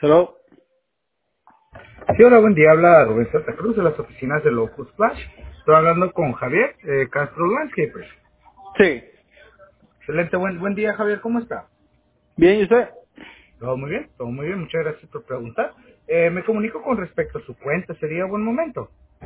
Hello. Sí, hola, buen día. Habla Rubén Santa Cruz de las oficinas de Locus Flash. Estoy hablando con Javier Castro Landscapers. Sí. Excelente, buen día, Javier. ¿Cómo está? Bien, ¿y usted? Todo muy bien, todo muy bien. Muchas gracias por preguntar. Me comunico con respecto a su cuenta. ¿Sería buen momento?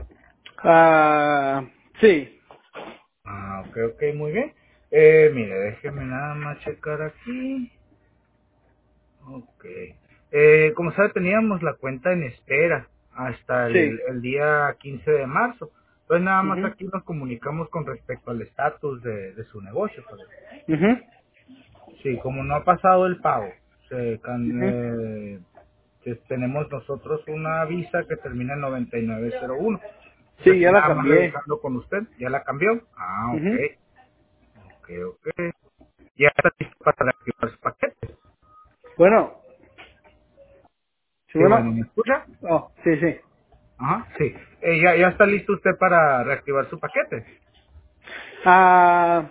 Ah, sí. Ok, muy bien. Mire, déjeme nada más checar aquí. Ok. Como sabe, teníamos la cuenta en espera hasta Sí. el día 15 de marzo. Entonces nada más Mhm. aquí nos comunicamos con respecto al estatus de su negocio, Javier. Mhm. Sí, como no ha pasado el pago, Mhm. tenemos nosotros una visa que termina en 9901. Entonces Sí, aquí ya la nada más cambié. revisando con usted, ¿ya la cambió? Ok, Mhm. ok. Ya está listo para activar su paquete. Bueno, sí, Sí, bueno, bueno. ¿me escucha? Oh, sí, sí. Ajá, sí. Ya está listo usted para reactivar su paquete. Ah,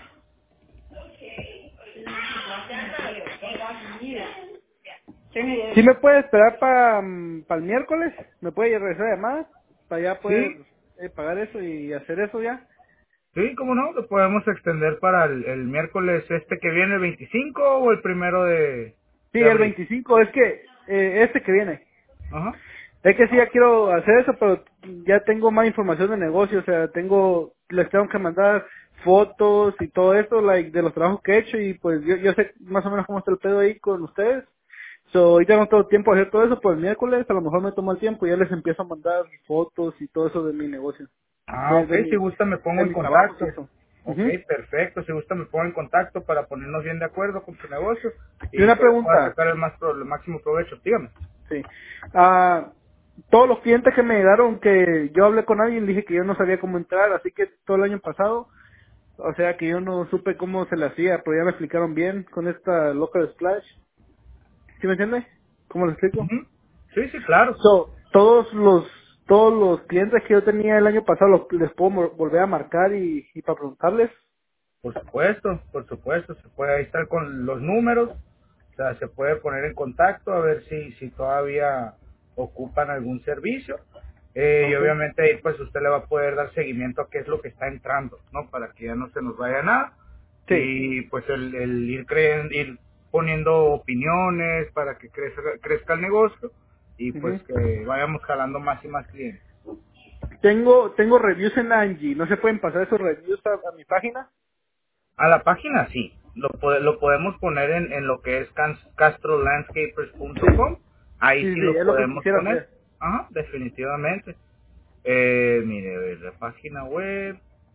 ¿sí me puede esperar para el miércoles? ¿Me puede regresar además? Para ya poder Sí, pagar eso y hacer eso ya. sí, cómo no, lo podemos extender para el miércoles este que viene, el 25 o el primero Sí, de el abril. 25 es que este que viene. Ajá. Es que sí, ya quiero hacer eso, pero ya tengo más información de negocio, o sea, les tengo que mandar fotos y todo eso, like, de los trabajos que he hecho y pues yo sé más o menos cómo está el pedo ahí con ustedes. So, ahorita no tengo tiempo de hacer todo eso, pues el miércoles a lo mejor me tomo el tiempo y ya les empiezo a mandar fotos y todo eso de mi negocio, Ok, si gusta me pongo de en mis trabajos y contacto. eso. Ok, Ujú. perfecto, si gusta me pongo en contacto para ponernos bien de acuerdo con su negocio Y y una que le pueda pregunta, sacar el máximo provecho. Dígame. sí. Ah, todos los clientes que me llegaron, que yo hablé con alguien, dije que yo no sabía cómo entrar, así que todo el año pasado, o sea que yo no supe cómo se le hacía, pero ya me explicaron bien con esta local splash. ¿Sí me entiende? ¿Cómo lo explico? Ujú. Sí, sí, claro. So, todos los clientes que yo tenía el año pasado les puedo volver a marcar y para preguntarles. Por supuesto, se puede ahí estar con los números, o sea, se puede poner en contacto a ver si todavía ocupan algún servicio. Y Okay. obviamente ahí pues usted le va a poder dar seguimiento a qué es lo que está entrando, ¿no? Para que ya no se nos vaya nada. Sí. Y pues el ir poniendo opiniones para que crezca el negocio y pues Ujú. que vayamos jalando más y más clientes. Tengo reviews en Angie, ¿no se pueden pasar esos reviews a mi página? A la página sí, lo podemos poner en lo que es Sí. castrolandscapers.com, ahí Sí, sí sí, lo es lo que podemos quisiera poner, hacer. ajá, definitivamente. Mire, a ver, la página web,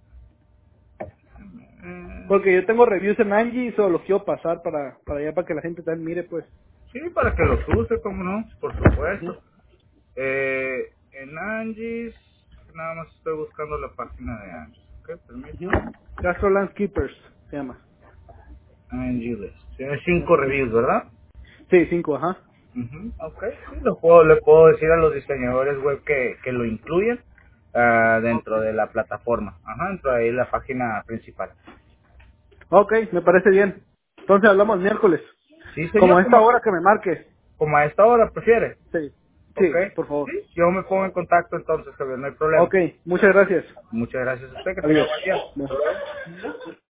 Porque yo tengo reviews en Angie y solo los quiero pasar para allá para que la gente también mire, pues. sí, para que los use, como no, por Ujú. supuesto. En Angie's, nada más estoy buscando la página de Angie's, ok, Ujú. permítame. Castro Landscapers se llama. Angie List, tiene 5 Ujú. reviews, ¿verdad? Sí, 5, ajá. Ujú, ok, sí, le puedo decir a los diseñadores web que lo incluyan dentro Okay. de la plataforma, ajá, dentro de ahí la página principal. Ok, me parece bien. Entonces hablamos miércoles. Sí, Como señor, a esta hora que me marque. como a esta hora prefiere, Sí. ok, Sí, por favor. sí, yo me pongo en contacto entonces, Javier, no hay problema. Ok, muchas gracias. Muchas gracias a usted, que tenga Adiós. buen día. Bye. Hasta luego.